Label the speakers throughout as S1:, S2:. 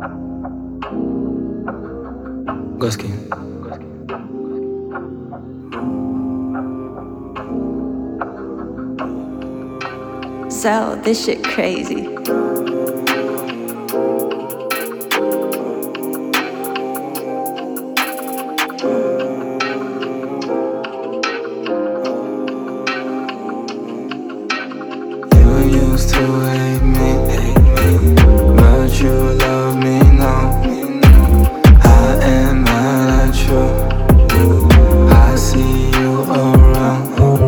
S1: Goski.
S2: So, this shit crazy.
S1: You used to hate me, but you love me now. I am mad at you. I see you around,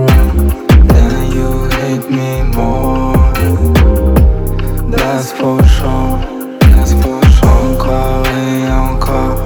S1: then you hate me more. That's for sure. Encore et encore,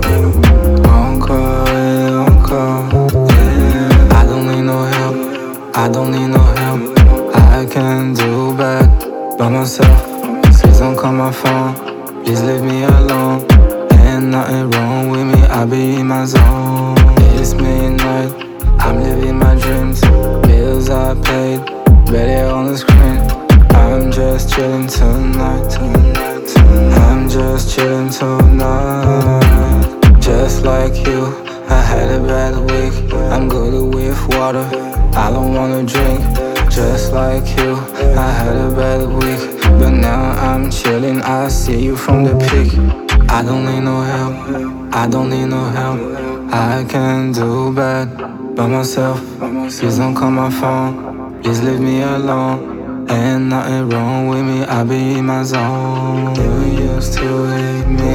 S1: encore et encore. Yeah. I don't need no help. I don't need no help. I can do bad by myself. Please don't call my phone. Please leave me alone. Ain't nothing wrong with me. I be in my zone. It's midnight. I'm living my dreams. Bills I paid, ready on the screen. I'm just chilling tonight. I'm just chilling tonight. Just like you, I had a bad week. I'm good with water, I don't wanna drink. Just like you, I had a bad week, but now I'm chilling. I see you from the peak. I don't need no help, I don't need no help. I can do bad by myself. Please don't call my phone, please leave me alone. Ain't nothing wrong with me, I be in my zone. You used to hate me,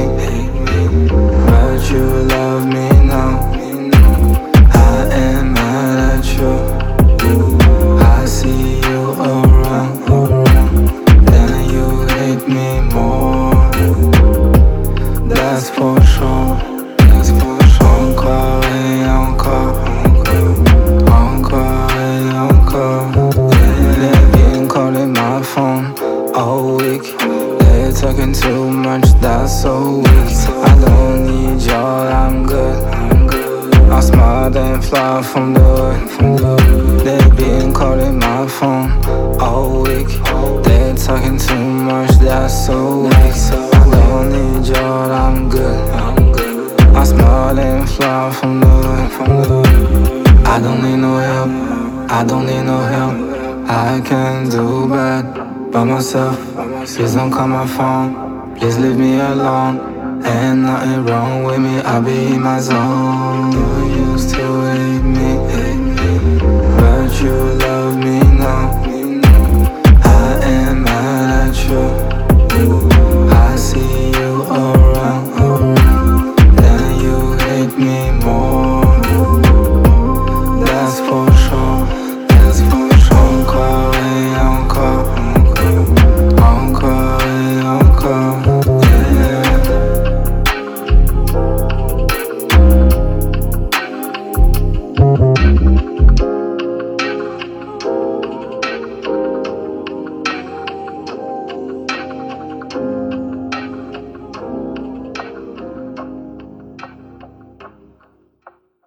S1: but you love me now. I am mad at you. I see you around, then you hate me more. That's for sure. Encore et encore, encore et encore. They've been calling my phone all week. They're talking too much, that's so weak. I don't need y'all, I'm good. I'm smart and fly from the hood. They've been calling my phone all week. They're talking too much, that's so weak. I don't need y'all, I'm good. I'm smart and fly from the hood. I don't need no help, I don't need no help. I can do bad by myself. Please don't call my phone, please leave me alone. Ain't nothing wrong with me, I be in my zone.